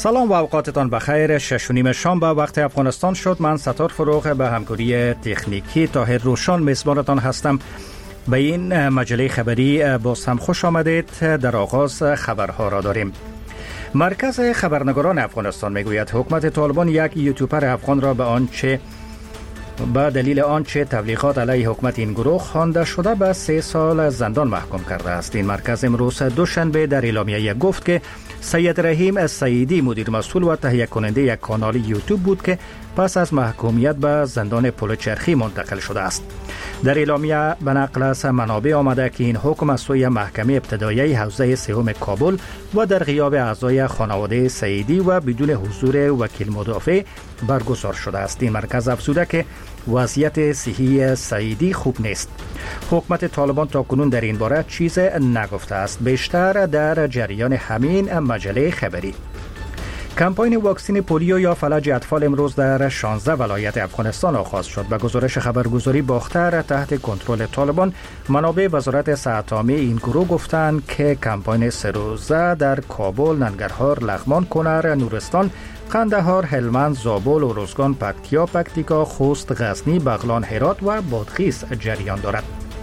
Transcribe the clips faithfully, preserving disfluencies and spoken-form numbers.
سلام و اوقاتتان بخیر. شش و نیم شام به وقت افغانستان شد. من ستار فروغ به همکاری تکنیکی طاهر روشان میزبانتان هستم. به این مجله خبری باز هم خوش آمدید. در آغاز خبرها را داریم. مرکز خبرنگاران افغانستان میگوید حکومت طالبان یک یوتیوبر افغان را به آنچه به دلیل آنچه تبلیغات علیه حکومت این گروه خوانده شده به سه سال زندان محکوم کرده است. این مرکز امروز دوشنبه در اعلامیه گفت که سید رحیم سیدی مدیر مسئول و تهیه کننده یک کانال یوتیوب بود که پس از محکومیت به زندان پلچرخی منتقل شده است. در اعلامیه به نقل از منابع آمده که این حکم از سوی محکمه ابتدایی حوزه سوم کابل و در غیاب اعضای خانواده سیدی و بدون حضور وکیل مدافع برگزار شده است. این مرکز افزوده که وضعیت صحی سیدی خوب نیست. حکومت طالبان تا کنون در این باره چیز نگفته است. بیشتر در جریان همین مجله خبری. کمپاین واکسن پولیو یا فلج اطفال امروز در شانزده ولایت افغانستان آغاز شد. به گزارش خبرگزاری باختر تحت کنترل طالبان، منابع وزارت صحت عامه این گروه گفتند که کمپاین سه روزه در کابل، ننگرهار، لغمان، کنر، نورستان، قندهار، هلمند، زابل، ارزگان، پکتیا، پکتیکا، خوست، غزنی، بغلان، هرات و بادغیس جریان دارد.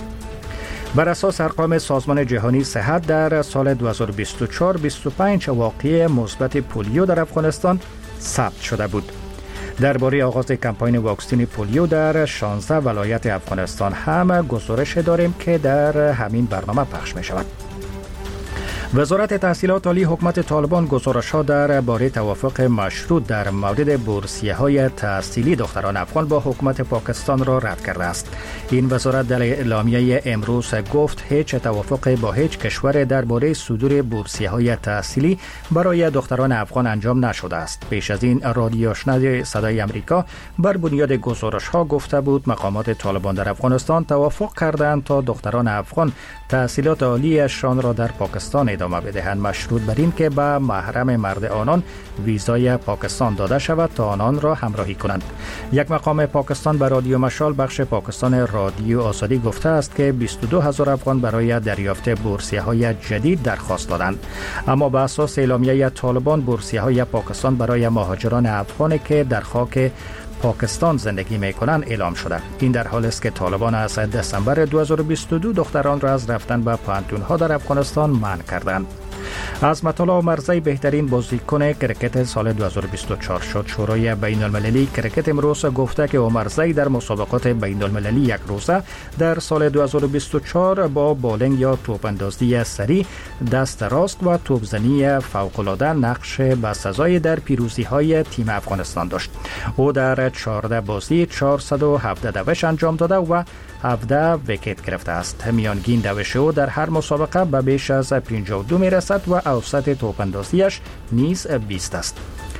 بر اساس ارقام سازمان جهانی صحت در سال دو هزار و بیست و چهار بیست و پنج واقعه مثبت پولیو در افغانستان ثبت شده بود. درباره آغاز کمپاین واکسن پولیو در شانزده ولایت افغانستان هم گزارش داریم که در همین برنامه پخش می شود. وزارت تحصیلات عالی حکومت طالبان گزارش‌ها درباره توافق مشروط در مورد بورسیه‌های تحصیلی دختران افغان با حکومت پاکستان را رد کرده است. این وزارت در اعلامیه امروز گفت هیچ توافق با هیچ کشور درباره صدور بورسیه‌های تحصیلی برای دختران افغان انجام نشده است. پیش از این رادیو آشنا صدای آمریکا بر بنیاد گزارش‌ها گفته بود مقامات طالبان در افغانستان توافق کردند تا دختران افغان تحصیلات عالیشان را در پاکستان ادامه بدهند، مشروط بر این که به محرم مرد آنان ویزای پاکستان داده شود تا آنان را همراهی کنند. یک مقام پاکستان به رادیو مشال بخش پاکستان رادیو آزادی گفته است که بیست و دو هزار افغان برای دریافت بورسیه‌های جدید درخواست دادند، اما به اساس اعلامیه طالبان بورسیه‌های پاکستان برای مهاجران افغانی که در خاک پاکستان زندگی میکنند اعلام شده. این در حالی است که طالبان از دسامبر دو هزار و بیست و دو دختران را از رفتن به پانتون‌ها در افغانستان منع کردند. عظمت الله عمرزی بهترین بازیکن کرکت سال دو هزار و بیست و چهار شد. شورای بین المللی کرکت امروز گفته که عمرزی در مسابقات بین المللی یک روزه در سال دو هزار و بیست و چهار با بالینگ یا توپ اندازی سری، دست راست و توپزنی فوق‌العاده نقش بسزایی در پیروزی های تیم افغانستان داشت. او در چهارده بازی چهارصد و هفده دوش انجام داده و هفده ویکت گرفته است. میانگین دوش او در هر مسابقه به بیش از پنجاه و دو میرسد و اوسط توپ اندازیش نیز بیست است.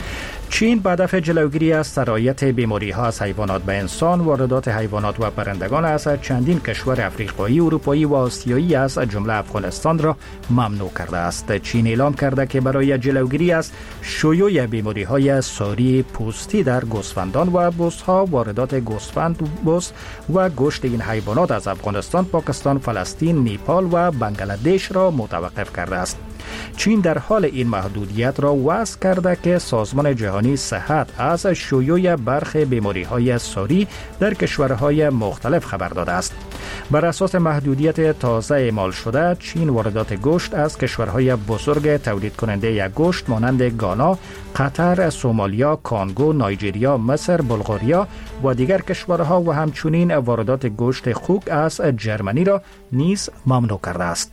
چین به هدف جلوگیری از سرایت بیماری ها از حیوانات به انسان، واردات حیوانات و پرندگان از چندین کشور افریقایی، اروپایی و آسیایی از جمله افغانستان را ممنوع کرده است. چین اعلام کرده که برای جلوگیری از شیوع بیماری های ساری پوستی در گوسفندان و بزها، واردات گوسفند، بز و گوشت این حیوانات از افغانستان، پاکستان، فلسطین، نیپال و بنگلادش را متوقف کرده است. چین در حال این محدودیت را وضع کرده که سازمان جهانی صحت از شیوع برخی بیماری‌های ساری در کشورهای مختلف خبر داده است. بر اساس محدودیت تازه اعمال شده، چین واردات گوشت از کشورهای بزرگ تولید کننده گوشت مانند گانا، قطر، سومالیا، کانگو، نایجریا، مصر، بلغاریا و دیگر کشورها و همچنین واردات گوشت خوک از جرمنی را نیز ممنوع کرده است.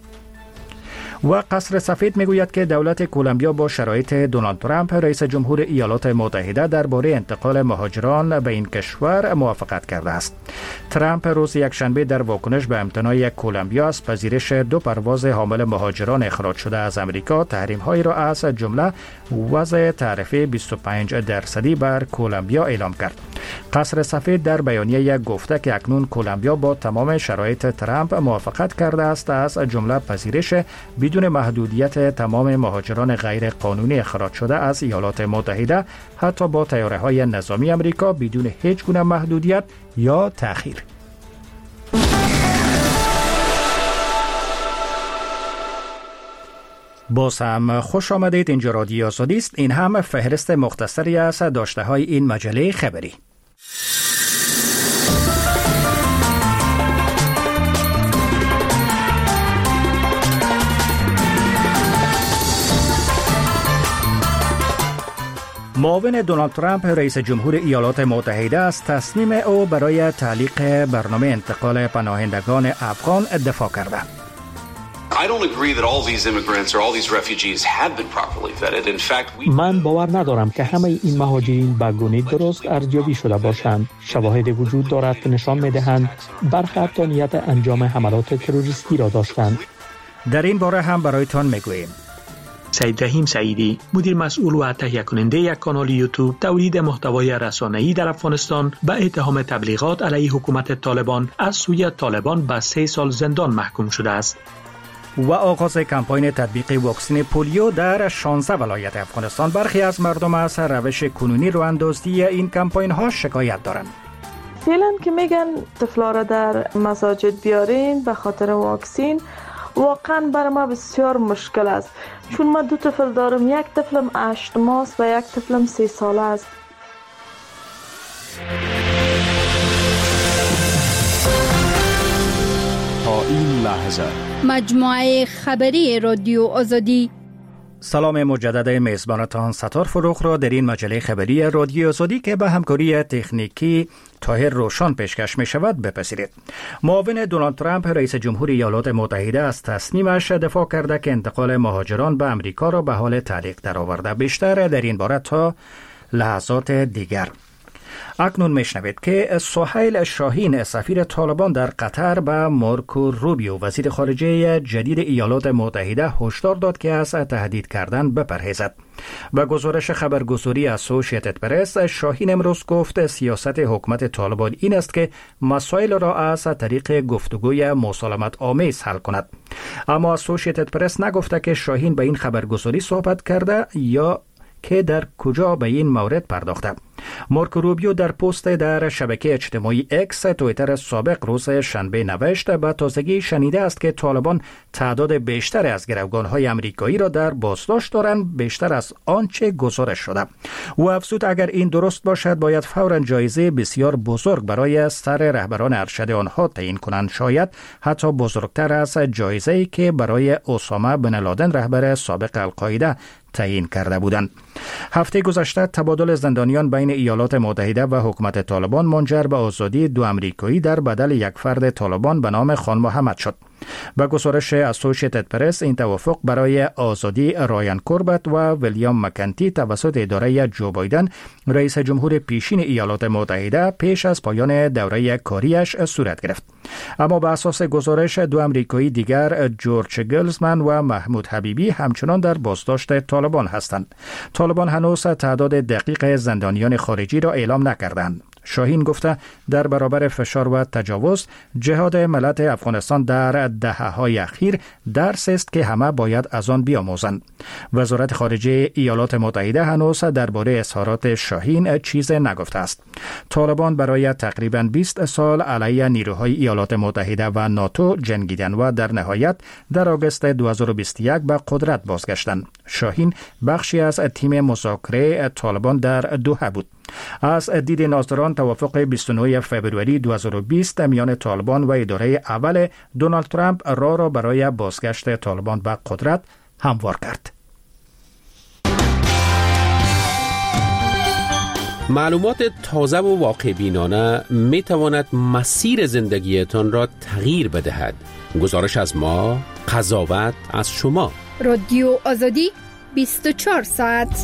و قصر سفید میگوید که دولت کولومبیا با شرایط دونالد ترامپ رئیس جمهور ایالات متحده درباره انتقال مهاجران به این کشور موافقت کرده است. ترامپ روز یکشنبه در واکنش به امتناع کولومبیا از پذیرش دو پرواز حامل مهاجران اخراج شده از امریکا تحریم‌هایی را از جمله وضع تعرفه بیست و پنج درصدی بر کولومبیا اعلام کرد. قصر سفید در بیانیه گفته که اکنون کولومبیا با تمام شرایط ترامپ موافقت کرده است، از جمله پذیرش بدون محدودیت تمام مهاجران غیر قانونی اخراج شده از ایالات متحده، حتی با طیاره‌های نظامی امریکا، بدون هیچ گونه محدودیت یا تأخیر. باز هم خوش آمدید. اینجا رادیو آزادی است. این هم فهرست مختصری از داشته های این مجله خبری. معاون دونالد ترامپ رئیس جمهور ایالات متحده از تصمیم او برای تعلیق برنامه انتقال پناهندگان افغان دفاع کرده. من باور ندارم که همه این مهاجرین به گونه درست ارزیابی شده باشند. شواهد وجود دارد که نشان می‌دهند برخی حتی نیت انجام حملات تروریستی را داشتند. در این باره هم برایتان میگوییم. سید رحیم سعیدی، مدیر مسئول و تهیه کننده یک کانال یوتیوب تولید محتوای رسانه‌ای در افغانستان، به اتهام تبلیغات علیه حکومت طالبان از سوی طالبان به سه سال زندان محکوم شده است. و آغاز کمپاین تطبیق واکسن پولیو در شانزده ولایت افغانستان. برخی از مردم از روش کنونی رو اندازی این کمپاین ها شکایت دارند. فعلا که میگن طفلا را در مساجد بیارین به خاطر واکسین، واقعا برای ما بسیار مشکل است، چون ما دو طفل دارم، یک طفلم هشت ماه است و یک طفلم سه ساله است. تا این لحظه مجموعه خبری رادیو آزادی. سلام مجدد میزبانتان ستار فروغ را در این مجله خبری رادیو آزادی که به همکاری تکنیکی طاهر روشان پیشکش می شود بپذیرید. معاون دونالد ترامپ رئیس جمهور ایالات متحده از تصمیمش دفاع کرده که انتقال مهاجران به امریکا را به حال تعلیق درآورده. بیشتر در این باره تا لحظات دیگر. اکنون میشنوید که سهیل شاهین سفیر طالبان در قطر به مارکو روبیو وزیر خارجه جدید ایالات متحده هشدار داد که از تهدید کردن بپرهیزد. به گزارش خبرگزاری اسوسییتد پرس، شاهین امروز گفت سیاست حکومت طالبان این است که مسائل را از طریق گفتگوی مسالمت آمیز حل کند. اما اسوسییتد پرس نگفته که شاهین به این خبرگزاری صحبت کرده یا که در کجا به این مورد پرداخته. مارکو روبیو در پست در شبکه اجتماعی اکس توییتر سابق روز شنبه نوشت به تازگی شنیده است که طالبان تعداد بیشتر از گروگان‌های آمریکایی را در بازداشت دارند، بیشتر از آنچه گزارش شده. او افزود اگر این درست باشد باید فوراً جایزه بسیار بزرگ برای سر رهبران ارشد آنها تعیین کنند، شاید حتی بزرگتر از جایزه‌ای که برای اسامه بن لادن رهبر سابق القاعده تعیین کرده بودند. هفته گذشته تبادل زندانیان بین ایالات متحده و حکومت طالبان منجر به آزادی دو آمریکایی در بدل یک فرد طالبان به نام خان محمد شد. با گزارش اسوسییتد پرس، این توافق برای آزادی رایان کوربت و ویلیام مکنتی توسط اداره جو بایدن رئیس جمهور پیشین ایالات متحده پیش از پایان دوره کاریش صورت گرفت. اما به اساس گزارش دو آمریکایی دیگر، جورج گلزمن و محمود حبیبی، همچنان در بازداشت طالبان هستند. طالبان هنوز تعداد دقیق زندانیان خارجی را اعلام نکردند. شاهین گفته در برابر فشار و تجاوز، جهاد ملت افغانستان در دهه‌های اخیر درس است که همه باید از آن بیاموزند. وزارت خارجه ایالات متحده هنوز درباره اظهارات شاهین چیز نگفته است. طالبان برای تقریباً بیست سال علیه نیروهای ایالات متحده و ناتو جنگیدند و در نهایت در آگوست دو هزار و بیست و یک به قدرت بازگشتند. شاهین بخشی از تیم مذاکره طالبان در دوحه بود. از دید ناظران توافق بیست و نه فوریه دو هزار و بیست میان طالبان و اداره اول دونالد ترامپ راه را برای بازگشت طالبان به قدرت هموار کرد. معلومات تازه و واقع بینانه می تواند مسیر زندگیتان را تغییر بدهد. گزارش از ما، قضاوت از شما. رادیو آزادی بیست و چهار ساعت.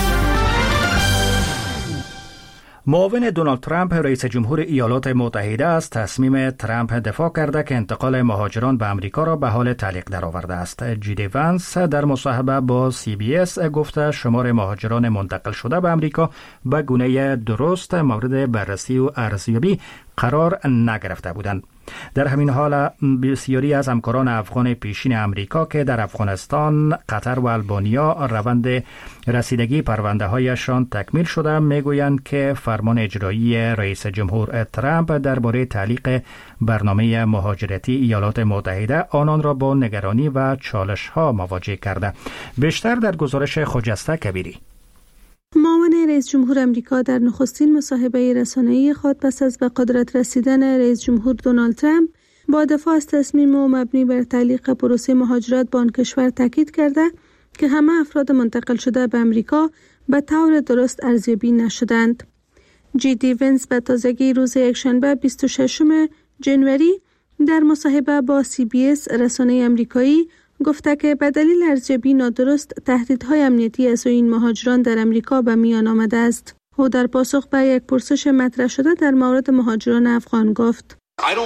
معاون دونالد ترامپ رئیس جمهور ایالات متحده از تصمیم ترامپ دفاع کرده که انتقال مهاجران به امریکا را به حال تعلیق درآورده است. جی وانس در مصاحبه با سی بی اس گفته شمار مهاجران منتقل شده به امریکا به گونه درست مورد بررسی و ارزیابی قرار نگرفته بودند. در همین حال بسیاری از همکاران افغان پیشین امریکا که در افغانستان، قطر و البانیا روند رسیدگی پرونده هایشان تکمیل شده میگویند که فرمان اجرایی رئیس جمهور ترامپ درباره تعلیق برنامه مهاجرتی ایالات متحده آنان را با نگرانی و چالش ها مواجه کرده. بیشتر در گزارش خجسته کبیری. معاون رئیس جمهور امریکا در نخستین مصاحبه رسانه‌ای خود پس از به قدرت رسیدن رئیس جمهور دونالد ترامپ با دفاع از تصمیم او مبنی بر تعلیق پروسه مهاجرت به آن کشور تاکید کرده که همه افراد منتقل شده به امریکا به طور درست ارزیابی نشدند. جی دی ونس به تازگی روز یکشنبه بیست و ششم ژانویه در مصاحبه با سی بی اس رسانه امریکایی گفته که به دلیل ارزیابی نادرست تهدیدهای امنیتی از این مهاجران در امریکا به میان آمده است. او در پاسخ به یک پرسش مطرح شده در مورد مهاجران افغان گفت: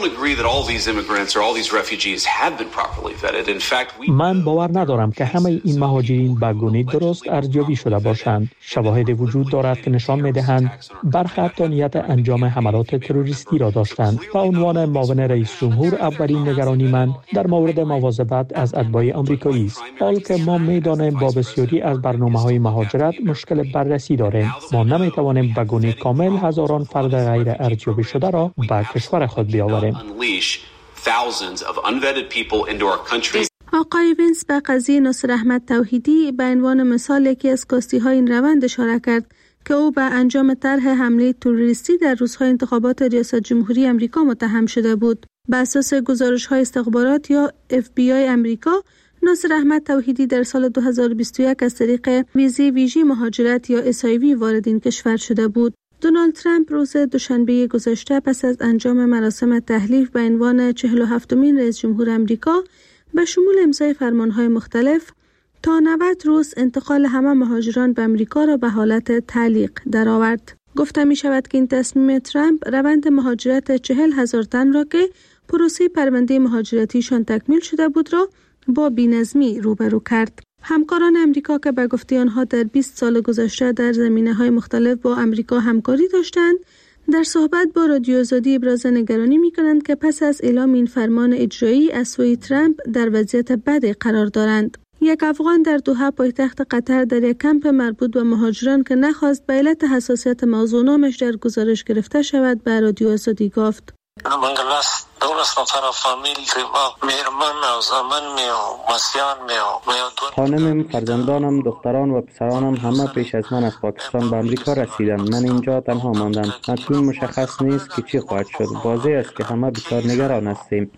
من باور ندارم که همه این مهاجرین به گونه درست ارزیابی شده باشند. شواهدی وجود دارد که نشان می‌دهند برخی حتی نیت انجام حملات تروریستی را داشتند. به عنوان معاون رئیس جمهور اولین نگرانی من در مورد مواظبت از اتباع آمریکایی است. حال که ما می‌دانیم با بسیاری از برنامه‌های مهاجرت مشکل بررسی داریم. ما نمی‌توانیم به گونه کامل هزاران فرد غیر ارزیابی شده را به کشور خود بیاوریم. آقای وینس به قضیه ناصر احمد توحیدی به عنوان مثال یکی از کاستی های این روند اشاره کرد که او به انجام طرح حمله تروریستی در روزهای انتخابات ریاست جمهوری امریکا متهم شده بود. بر اساس گزارش‌های استخبارات یا اف بی آی امریکا، ناصر احمد توحیدی در سال دو هزار و بیست و یک از طریق ویزی ویژه مهاجرت یا اس آی وی وارد این کشور شده بود. دونالد ترامپ روز دوشنبه گذشته پس از انجام مراسم تحلیف به عنوان چهل و هفتمین رئیس جمهور امریکا به شمول امضای فرمانهای مختلف تا نود روز انتقال همه مهاجران به امریکا را به حالت تعلیق درآورد. گفته می شود که این تصمیم ترامپ روند مهاجرت چهل هزار تن را که پروسه پرونده مهاجرتیشان تکمیل شده بود را با بی‌نظمی روبرو کرد. همکاران امریکا که به گفته آنها در بیست سال گذشته در زمینه‌های مختلف با امریکا همکاری داشتند، در صحبت با رادیو آزادی ابراز نگرانی می‌کنند که پس از اعلام این فرمان اجرایی از سوی ترامپ در وضعیت بدی قرار دارند. یک افغان در دوحه پایتخت قطر در یک کمپ مربوط به مهاجران که نخواست به علت حساسیت موضوع نامش در گزارش گرفته شود به رادیو آزادی گفت: خانمم، فرزندانم، دختران و پسرانم همه پیش از من از پاکستان به امریکا رسیدند. من اینجا تنها ماندم. اکنون مشخص نیست که چی خواهد شد. واضح است که همه بسیار نگران هستیم.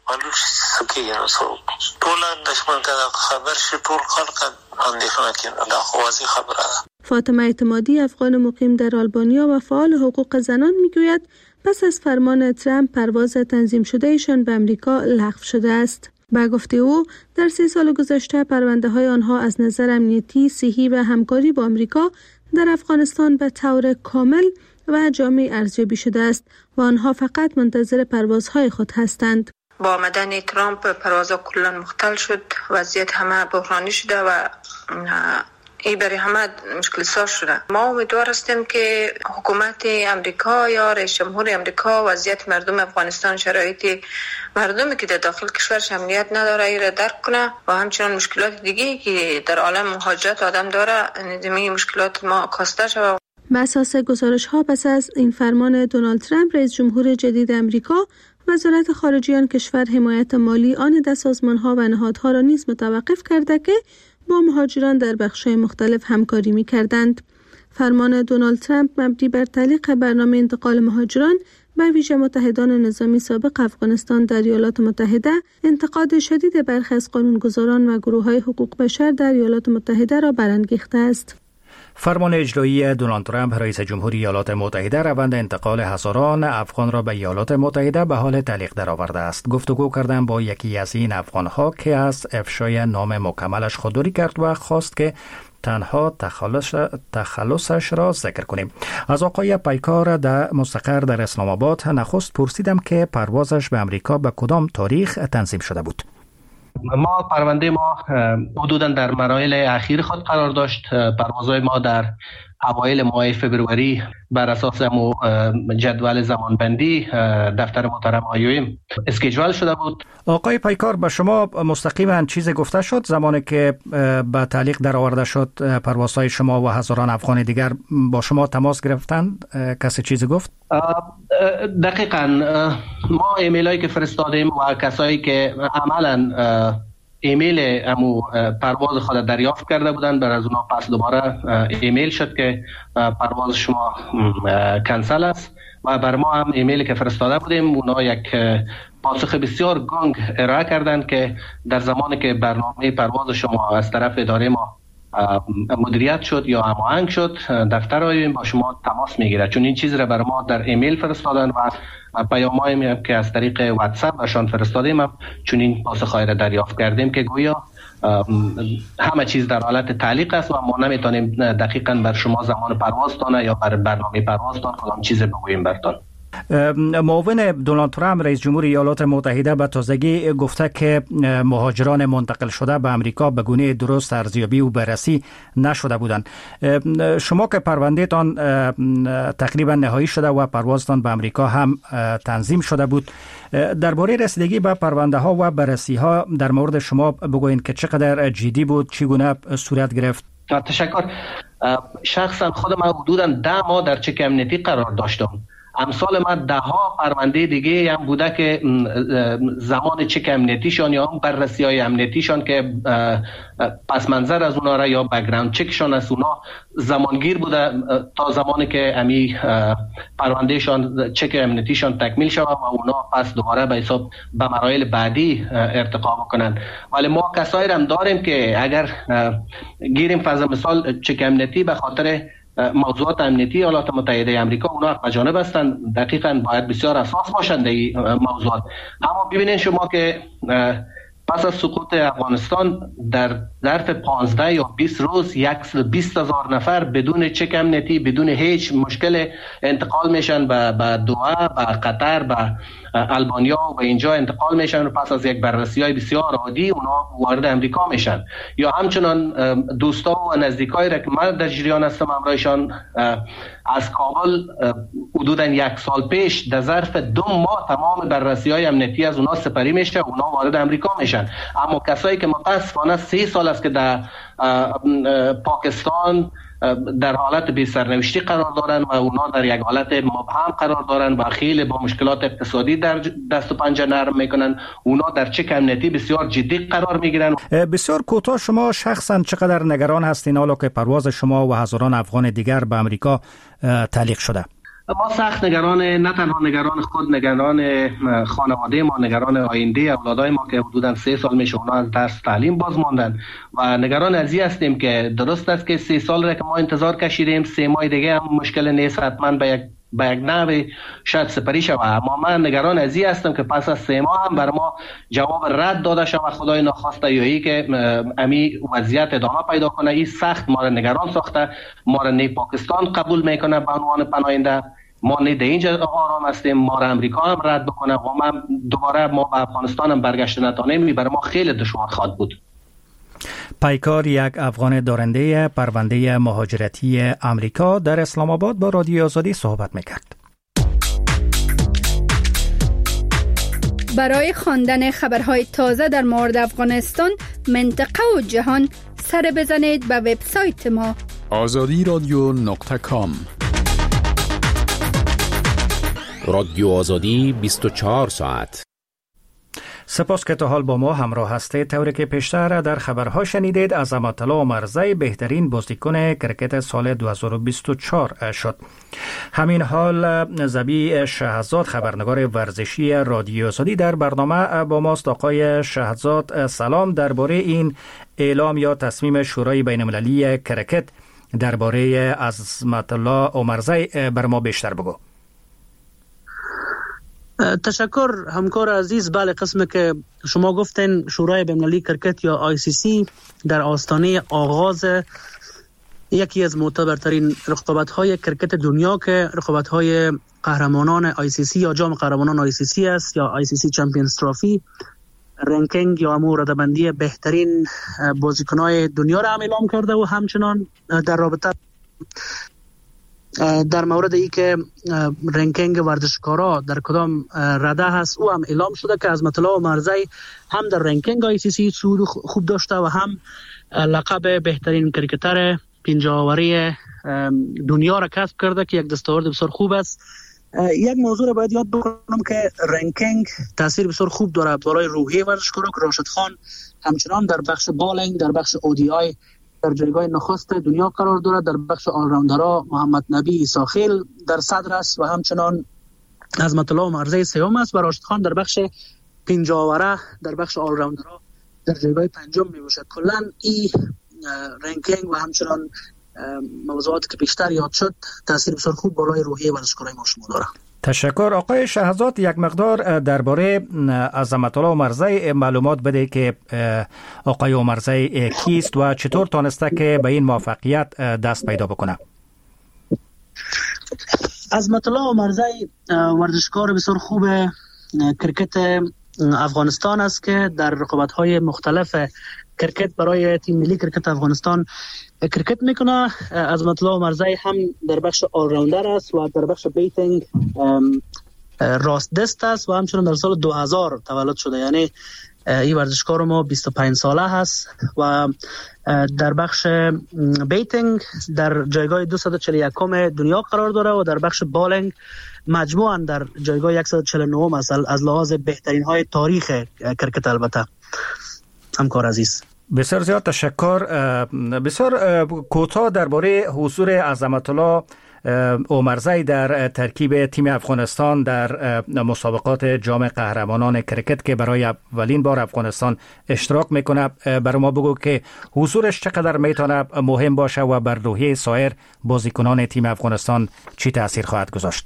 فاطمه اعتمادی، افغان مقیم در آلبانیا و فعال حقوق زنان میگوید پس از فرمان ترامپ پرواز تنظیم شده ایشان به امریکا لغو شده است. به گفته او در سه سال گذشته پرونده های آنها از نظر امنیتی، صحی و همکاری با امریکا در افغانستان به طور کامل و جامع ارزیابی شده است و آنها فقط منتظر پروازهای خود هستند. با آمدن ترامپ پروازها کلا مختل شد، وضعیت همه بحرانی شده و ای برای همه مشکل ساز شده. ما امیدوار هستیم که حکومت امریکا یا رئیس جمهور امریکا وضعیت مردم افغانستان، شرایط مردمی که در داخل کشورش امنیت نداره ای را درک کنه و همچنین مشکلات دیگه که در عالم مهاجرت آدم داره نظامی مشکلات ما کاسته شود. بر اساس گزارش ها پس از این فرمان دونالد ترامپ رئیس جمهور جدید امریکا، وزارت خارجه آن کشور حمایت مالی آن ده سازمان ها و نهادها را نیز متوقف کرده که با مهاجران در بخش‌های مختلف همکاری می‌کردند. فرمان دونالد ترامپ مبنی بر تعلیق برنامه انتقال مهاجران به ویژه متحدان نظامی سابق افغانستان در ایالات متحده، انتقاد شدید برخی از قانونگذاران و گروه‌های حقوق بشر در ایالات متحده را برانگیخته است. فرمان اجرایی دونالد ترامپ رئیس جمهور ایالات متحده روند انتقال هزاران افغان را به ایالات متحده به حال تعلیق درآورده است. گفتگو کردم با یکی از این افغان‌ها که از افشای نام مکملش خودداری کرد و خواست که تنها تخلص تخلصش را ذکر کنیم. از آقای پیکار در مستقر در اسلام آباد نخست پرسیدم که پروازش به امریکا به کدام تاریخ تنظیم شده بود. ما پرونده ما حدوداً در مراحل اخیر خود قرار داشت. پروازهای ما در اوایل ماه فبروری بر اساس امو جدول زمانبندی دفتر محترم آیویم اسکیجول شده بود. آقای پیکار، به شما مستقیما چیزی گفته شد زمانی که به تعلیق در آورده شد پروازهای شما و هزاران افغان دیگر با شما تماس گرفتند؟ کسی چیزی گفت؟ دقیقاً ما ایمیل هایی که فرستادیم و کسایی که عملاً ایمیل امو پرواز خود دریافت کرده بودن بر از اونا پس دوباره ایمیل شد که پرواز شما کنسل است و بر ما هم ایمیلی که فرستاده بودیم اونا یک پاسخ بسیار گنگ ارائه کردند که در زمانی که برنامه پرواز شما از طرف اداره ما مدیریت شد یا هماهنگ شد دفتر آیویم با شما تماس میگیره، چون این چیز را بر ما در ایمیل فرستادن و پیام‌هایی که از طریق واتساپ برشان فرستادیم چون این پاسخ‌های را دریافت کردیم که گویا همه چیز در حالت تعلیق است و ما نمیتونیم دقیقاً بر شما زمان پروازتان یا بر برنامه پروازتان کدام چیز بگوییم برتان. معاون دونالد ترامپ رئیس جمهور ایالات متحده به تازگی گفته که مهاجران منتقل شده به امریکا به گونه درست ارزیابی و بررسی نشده بودند. شما که پروندهتان تقریبا نهایی شده و پروازتان به امریکا هم تنظیم شده بود، درباره رسیدگی به پرونده ها و بررسی ها در مورد شما بگوین که چقدر جدی بود، چگونه صورت گرفت؟ تشکر. شخصا خودم حدوداً ده ماه در چک امنیتی قرار داشتم. امثال ما ده ها پرونده دیگه هم بوده که زمان چک امنیتیشان یا هم بررسی های امنیتیشان که پس منظر از اونا را یا بک‌گراند چکشان از اونا زمانگیر بوده تا زمانی که امی پروندهشان چک امنیتیشان تکمیل شود و اونا پس دوباره به حساب به مراحل بعدی ارتقا بکنن. ولی ما کسایی هم داریم که اگر گیریم فرض مثال چک امنیتی به خاطر موضوعات امنیتی ایالات متحده آمریکا اونا جانب هستند، دقیقاً باید بسیار اساس باشند این موضوعات. اما ببینید شما که پس از سقوط افغانستان در ظرف پانزده یا بیست روز یک بیست هزار نفر بدون چک امنیتی بدون هیچ مشکل انتقال میشن به به دوحه، به قطر، به آلبانیا و اینجا انتقال میشن و پس از یک بررسی های بسیار عادی اونا وارد امریکا میشن. یا همچنان دوستا و نزدیکایی را که من در جریان هستم همراهشان از کابل حدودا یک سال پیش در ظرف دو ماه تمام بررسی های امنیتی از اونا سپری میشه، اونا وارد امریکا میشن. اما کسایی که متاسفانه سه سال است که در پاکستان در حالت بی سرنوشتی قرار دارن و اونا در یک حالت مبهم قرار دارن و خیلی با مشکلات اقتصادی در دست و پنجه نرم میکنن، اونا در چک امنیتی بسیار جدی قرار میگیرن. بسیار کوتاه، شما شخصا چقدر نگران هستین حالا که پرواز شما و هزاران افغان دیگر به امریکا تعلیق شده؟ ما سخت نگران، نه تنها نگران خود، نگران خانواده ما، نگران آینده اولادای ما که حدوداً سه سال میشه اونا از درس تعلیم باز ماندن و نگران از این هستیم که درست است که سه سال را که ما انتظار کشیدیم، سه ماه دیگه هم مشکل نیست، حتما به یک به یک نحوی شاید سپری شود. اما من نگران از این هستم که پس از سه ماه هم بر ما جواب رد داده شود، خدای نخواسته، یا ای که امی وضعیت ادامه پیدا کنه. این سخت ما را نگران ساخته، ما را نه پاکستان قبول میکنه به عنوان پناهنده، ما نه در اینجا آرام هستیم، ما را امریکا هم رد بکنه و ما دوباره ما به افغانستان هم برگشت نتانیم، برای ما خیلی دشوار خواهد بود. پیکار، یک افغان دارنده پرونده مهاجرتی امریکا، در اسلام آباد با رادیو آزادی صحبت میکرد. برای خواندن خبرهای تازه در مورد افغانستان، منطقه و جهان، سر بزنید به وبسایت ما آزادی رادیو نقطه کام. رادیو آزادی بیست و چهار ساعت. سپاس که تا حال با ما همراه هستید. طوری که پیشتر در خبرها شنیدید، عظمت الله عمرزی بهترین بازیکن کرکت سال دو هزار و بیست و چهار شد. همین حال زبی شهزاد، خبرنگار ورزشی رادیو آزادی، در برنامه با ماست. آقای شهزاد سلام. درباره این اعلام یا تصمیم شورای بین المللی کرکت درباره عظمت الله عمرزی بر ما بیشتر بگو. تشکر همکار عزیز. بله، قسم که شما گفتین شورای بین‌المللی کرکت یا آی سی سی در آستانه آغاز یکی از معتبرترین رقابت‌های کرکت دنیا که رقابت‌های قهرمانان آی سی سی یا جام قهرمانان آی سی سی است یا آی سی سی چمپیونز ترافی، رنکینگ یا امور ردبندی بهترین بازیکن‌های دنیا را اعلام کرده و همچنان در رابطه در مورد ای که رنکینگ ورزشکارا در کدام رده هست او هم اعلام شده که عظمت الله عمرزی هم در رنکینگ آی سی سی صعود خوب داشته و هم لقب بهترین کریکتر پنجاوری دنیا را کسب کرده که یک دستاورد بسیار خوب است. یک موضوع را باید یاد بکنم که رنکینگ تاثیر بسیار خوب داره بالای روحیه ورزشکارا که راشد خان همچنان در بخش بالینگ در بخش اودی آی در جایگاه نخست دنیا قرار دارد. در بخش آلراوندرها محمد نبی ایساخیل در صدر است و همچنان عظمت الله عمرزی سوم است و راشد خان در بخش پنجاوره در بخش آلراوندرها در جایگاه پنجم می باشد. کلا این رنکینگ و همچنان موضوعاتی که بیشتر یاد شد تاثیر بسیار خوب بالای روحیه ورزشکارای ما شما داره. تشکر. آقای شهزاد، یک مقدار درباره عظمت الله عمرزی معلومات بده که آقای عمرزی کیست و چطور تانسته که به این موفقیت دست پیدا بکنه. عظمت الله عمرزی ورزشکار بسیار خوب کرکت افغانستان است که در رقابت‌های مختلف کرکت برای تیم ملی کرکت افغانستان کرکت میکنه. عظمت الله عمرزی هم در بخش آل راوندر است و در بخش بیتینگ راست دست است و همچنین در سال دو هزار تولد شده، یعنی این ورزشکار ما بیست و پنج ساله هست و در بخش بیتینگ در جایگاه دویست و چهل و یک دنیا قرار داره و در بخش بالینگ مجموعاً در جایگاه صد و چهل و نه است از لحاظ بهترین های تاریخ کرکت. البته همکار عزیز بسیار زیاد تشکر. بسیار کوتاه درباره حضور عظمت الله عمرزی در ترکیب تیم افغانستان در مسابقات جام قهرمانان کرکت که برای اولین بار افغانستان اشتراک میکنه برای ما بگو که حضورش چقدر میتونه مهم باشه و بر روحیه سایر بازیکنان تیم افغانستان چی تاثیر خواهد گذاشت؟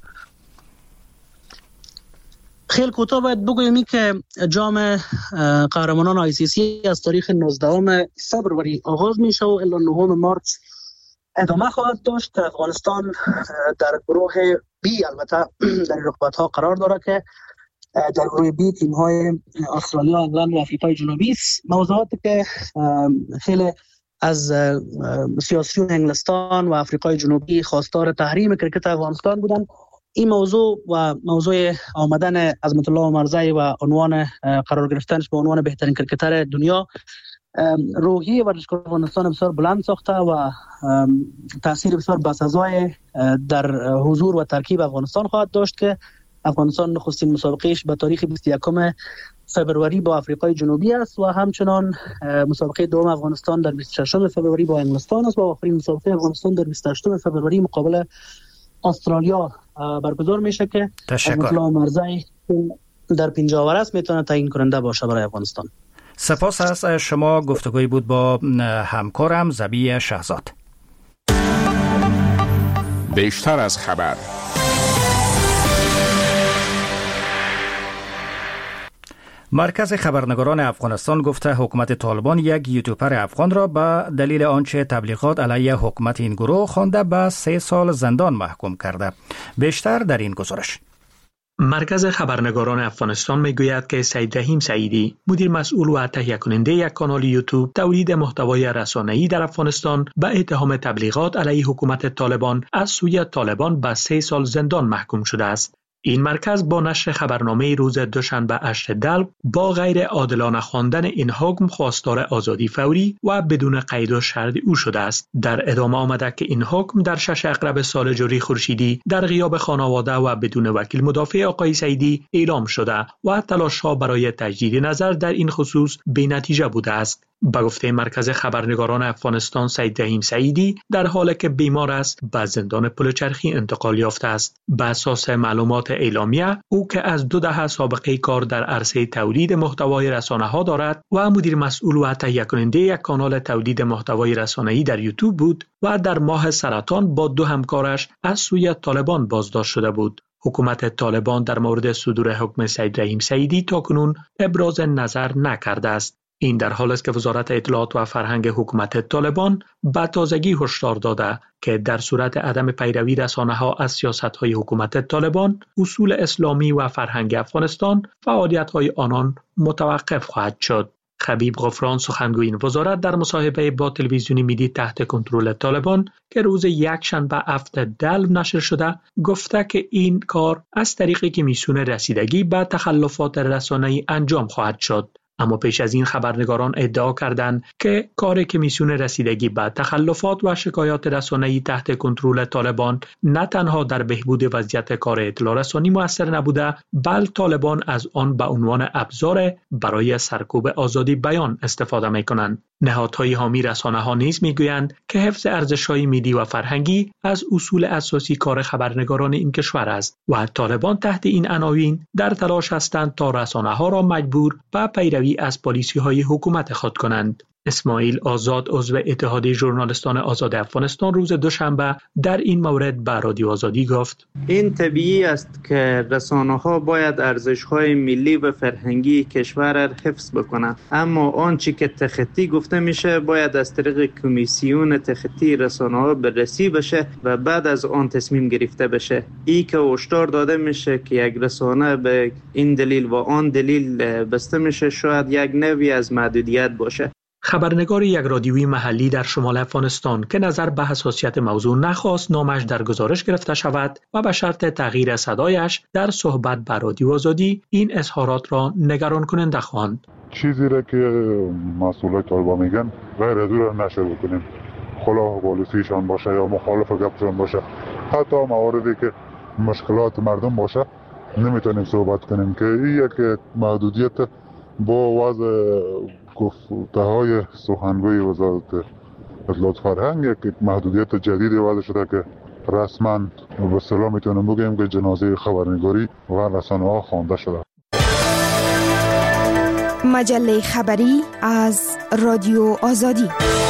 خیلی کوتاه باید بگوییم که جام قهرمانان آی سی سی از تاریخ نوزدهم فوریه آغاز میشه و الی نهم مارس ادامه خواهد داشت. افغانستان در گروه بی البته در رقابت‌ها قرار داره که در گروه بی تیم‌های استرالیا، انگلند و آفریقای جنوبی است. موضوعاتی که خیلی از سیاسیون انگلستان و آفریقای جنوبی خواستار تحریم کرکت افغانستان بودند. این موضوع و موضوع آمدن عظمت الله عمرزی و عنوان قرار گرفتنش به عنوان بهترین کرکتر دنیا روحیه ورزشکار افغانستان بسیار بلند ساخته و تاثیر بسیار بسزای در حضور و ترکیب افغانستان خواهد داشت که افغانستان نخستین مسابقهش به تاریخ بیست و یکم فوریه با آفریقای جنوبی است و همچنان مسابقه دوم افغانستان در بیست و ششم فوریه با انگلستان است و آخرین مسابقه افغانستان در بیست و هشتم فوریه مقابل استرالیا برگزار میشه که عظمت الله عمرزی در پنجاوره است میتونه تعیین کننده باشه برای افغانستان. سپاس از شما. گفتگوی بود با همکارم زبی شهزاد. بیشتر از خبر. مرکز خبرنگاران افغانستان گفته حکومت طالبان یک یوتیوبر افغان را به دلیل آنچه تبلیغات علیه حکومت این گروه خوانده به سه سال زندان محکوم کرده. بیشتر در این گزارش. مرکز خبرنگاران افغانستان میگوید که سید رحیم سعیدی، مدیر مسئول و تهیه کننده یک کانال یوتیوب تولید محتوای رسانه‌ای در افغانستان، به اتهام تبلیغات علیه حکومت طالبان از سوی طالبان به سه سال زندان محکوم شده است. این مرکز با نشر خبرنامه روز دوشنبه هشتم دلو با غیر عادلانه خواندن این حکم خواستار آزادی فوری و بدون قید و شرط او شده است. در ادامه آمده که این حکم در شش اغرب سال جاری خورشیدی در غیاب خانواده و بدون وکیل مدافع آقای سعیدی اعلام شده و تلاش‌ها برای تجدید نظر در این خصوص بی‌نتیجه بوده است. به گفته مرکز خبرنگاران افغانستان، سید رحیم سعیدی در حالی که بیمار است به زندان پلچرخی انتقال یافته است. به اساس معلومات اعلامیه، او که از دو دهه سابقه کار در عرصه تولید محتوای رسانه‌ها دارد و مدیر مسئول و تهیه کننده یک کانال تولید محتوای رسانه‌ای در یوتیوب بود و در ماه سرطان با دو همکارش از سوی طالبان بازداشت شده بود. حکومت طالبان در مورد صدور حکم سید رحیم سعیدی تاکنون ابراز نظر نکرده است. این در حالی است که وزارت اطلاعات و فرهنگ حکومت طالبان به تازگی هشدار داده که در صورت عدم پیروی رسانه‌ها از سیاست‌های حکومت طالبان، اصول اسلامی و فرهنگ افغانستان، فعالیت‌های آنان متوقف خواهد شد. خبیب غفران سخنگوی این وزارت در مصاحبه با تلویزیونی میدی تحت کنترل طالبان که روز یکشنبه هفته دلو نشر شده گفته که این کار از طریق کمیسیون رسیدگی به تخلفات رسانه‌ای انجام خواهد شد. اما پیش از این خبرنگاران ادعا کردند که کار کمیسیون رسیدگی به تخلفات و شکایات رسانه‌ای تحت کنترل طالبان نه تنها در بهبود وضعیت کار اطلاع رسانی مؤثر نبوده، بل طالبان از آن به عنوان ابزار برای سرکوب آزادی بیان استفاده می‌کنند. نهادهای حامی رسانه‌ها نیز می‌گویند که حفظ ارزش‌های ملی و فرهنگی از اصول اساسی کار خبرنگاران این کشور است و طالبان تحت این عناوین در تلاش هستند تا رسانه‌ها را مجبور به پیروی از پالیسی‌های حکومت خود کنند. اسماعیل آزاد عضو اتحادیه ژورنالیستان آزاد افغانستان روز دوشنبه در این مورد به رادیو آزادی گفت: این طبیعی است که رسانه‌ها باید ارزش‌های ملی و فرهنگی کشور را حفظ بکنند، اما آنچه که تخطی گفته میشه باید از طریق کمیسیون تخطی رسانه‌ها بررسی بشه و بعد از آن تصمیم گرفته بشه. ای که هشدار داده میشه که یک رسانه به این دلیل و آن دلیل بسته میشه شاید یک نوعی از محدودیت باشه. خبرنگار یک رادیویی محلی در شمال افغانستان که نظر به حساسیت موضوع نخواست نامش در گزارش گرفته شود و به شرط تغییر صدایش در صحبت با رادیو آزادی این اظهارات را نگران کننده خواند. چیزی را که مسئولای طالبان میگن غیر از او را نشر بکنیم، خلاف پالیسیشان باشه یا مخالف گپشان باشه، حتی مواردی که مشکلات مردم باشه نمیتونیم صحبت کنیم که این یک محدودیت با وضع گفته های سخنگوی وزارت اطلاعات فرهنگ یک محدودیت جدیدی وضع شده که رسما به اصطلاح میتونیم بگیم که جنازه خبرنگاری و رسانه‌ها خوانده شده. مجله خبری از رادیو آزادی.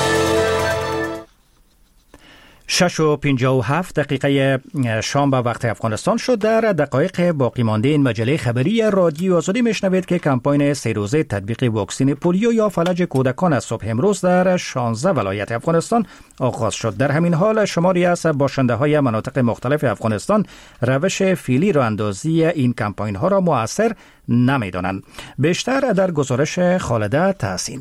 شش و پنجاه و هفت دقیقه شام به وقت افغانستان شد. در دقایق باقی مانده این مجله خبری رادیو آزادی میشنوید که کمپاین سه روزه تطبیق واکسن پولیو یا فلج کودکان از صبح امروز در شانزده ولایت افغانستان آغاز شد. در همین حال شماری از باشنده های مناطق مختلف افغانستان روش فعلی راه اندازی این کمپاین ها را مؤثر نمیدانند. بیشتر در گزارش خالده تحسین.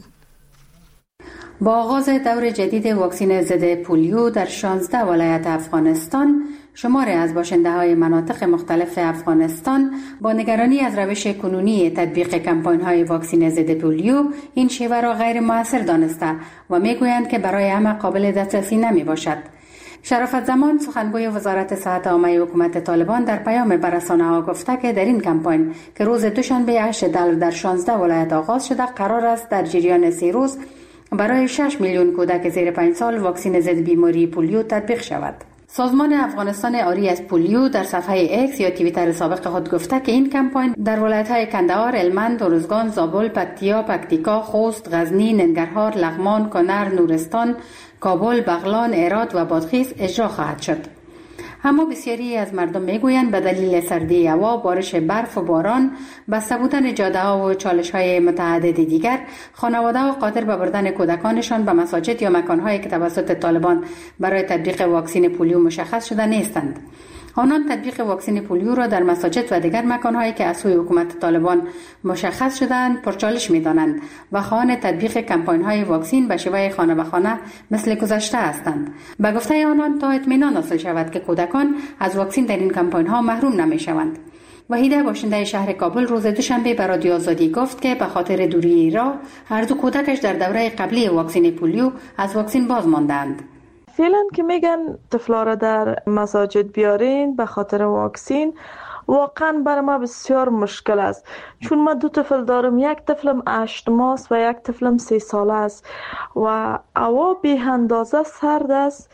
با آغاز دور جدید واکسن ضد پولیو در شانزده ولایت افغانستان، شماری از باشنده های مناطق مختلف افغانستان با نگرانی از روش کنونی تطبیق کمپاین های واکسن ضد پولیو این شیوه را غیر مؤثر دانسته و میگویند که برای همه قابل دسترسی نمی باشد. شرافت زمان سخنگوی وزارت صحت عامه حکومت طالبان در پیام به رسانه‌ها گفته که در این کمپاین که روز دوشنبه هشت دلو در شانزده ولایت آغاز شده قرار است در جریان سه روز برای شش میلیون کودک زیر پنج سال واکسن ضد بیماری پولیو تطبیق شود. سازمان افغانستان آری از پولیو در صفحه اکس یا توییتر سابق خود گفته که این کمپاین در ولایت‌های کندهار، هلمند، ارزگان، زابل، پکتیا، پکتیکا، خوست، غزنی، ننگرهار، لغمان، کنر، نورستان، کابل، بغلان، هرات و بادغیس اجرا خواهد شد. اما بسیاری از مردم میگویند به دلیل سردی هوا، بارش برف و باران، بسته بودن جاده‌ها و چالش‌های متعدد دیگر، خانواده‌ها قادر به بردن کودکانشان به مساجد یا مکان‌هایی که توسط طالبان برای تطبیق واکسن پولیو مشخص شده نیستند. آنان تطبیق واکسن پولیو را در مساجد و دیگر مکان‌هایی که از سوی حکومت طالبان مشخص شده‌اند پرچالش می‌دانند و خواهان تطبیق کمپاین‌های واکسن به شیوه خانه به خانه مثل گذشته هستند. به گفته آنان تا اطمینان حاصل شود که کودکان از واکسن در این کمپاین‌ها محروم نمی‌شوند. وحیده باشنده شهر کابل روز دوشنبه به رادیو آزادی گفت که به خاطر دوری راه هر دو کودکش در دوره قبلی واکسن پولیو از واکسن باز ماندند. فعلا که میگن طفلا را در مساجد بیارین به خاطر واکسن، واقعا برای ما بسیار مشکل است، چون من دو طفل دارم، یک طفلم هشت ماه و یک طفلم سه ساله است و هوا بی اندازه سرد است.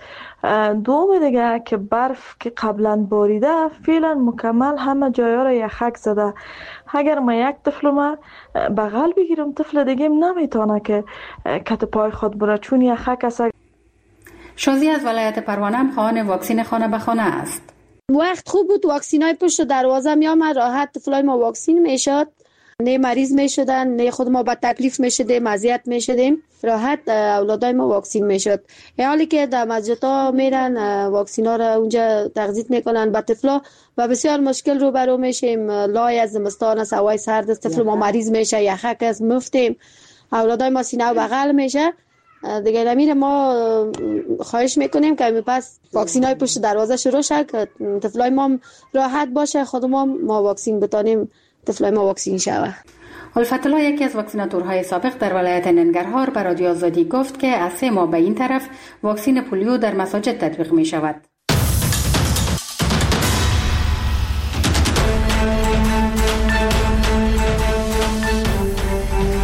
دوم دیگه که برف که قبلا باریده فعلا مکمل همه جایا را یخک زده. اگر من یک طفل ما بغل بگیرم طفل دیگه نمیتونه که کت پای خود بره چون یخک است. شازی از ولایت پروانه هم خواهان واکسن خانه به خانه است. وقت خوب بود، واکسینای پشت دروازه می آمد، راحت طفلای ما واکسین میشد، نه مریض میشدن، نه خود ما با تکلیف میشدیم، اذیت میشدیم، راحت اولادای ما واکسین میشد. حالی که در مسجدها میرن واکسینا را اونجا تغذیه میکنن با طفلا و بسیار مشکل رو برو میشیم. لای از زمستان است، هوای سرد است، طفل ما مریض میشه، یخک است، مفتیم اولادای ما سینه و بغل میشه دیگه. نمیره ما خواهش میکنیم که می پس واکسین های پشت دروازه شروع شه که طفلای ما راحت باشه، خود ما ما واکسین بتانیم طفلای ما واکسین شوه. الفت الله یکی از واکسیناتورهای سابق در ولایت ننگرهار به رادیو آزادی گفت که از سه ماه به این طرف واکسین پولیو در مساجد تطبیق می شود.